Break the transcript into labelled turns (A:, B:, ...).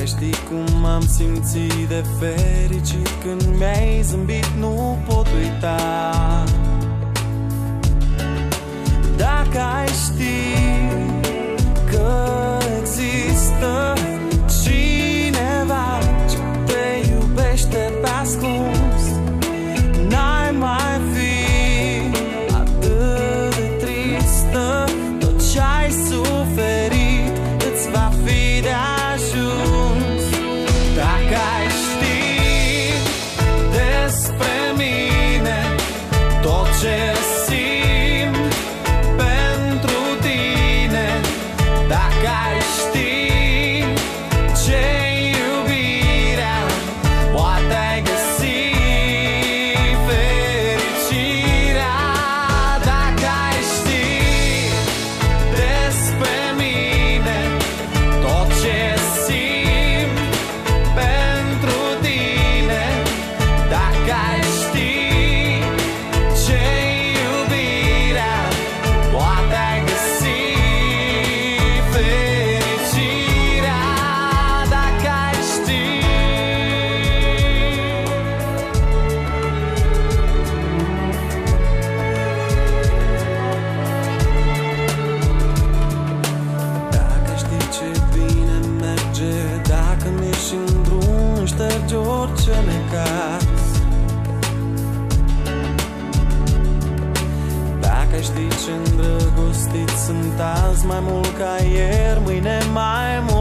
A: Dacă știi cum m-am simțit de fericit când mi-ai zâmbit, nu pot uita. Dacă ai ști că există cineva ce te iubește pe ascuns, n-ai mai fi atât de tristă. Tot ce-ai suferit îți va fi de ajuns. Dacă ai ști despre mine tot ce simt pentru tine, dacă ai ști ce-i iubirea, poate ai găsi fericirea. Dacă ai ști despre mine tot ce simt pentru tine, dacă ai ști ce-i iubirea, poate ai găsi fericirea. Dacă ai ști. Dacă știi ce bine merge, dacă mi-ești în drum, ștergi orice necaz. Dacă știi ce îndrăgostiți sunt azi, mai mult ca ieri, mâine mai mult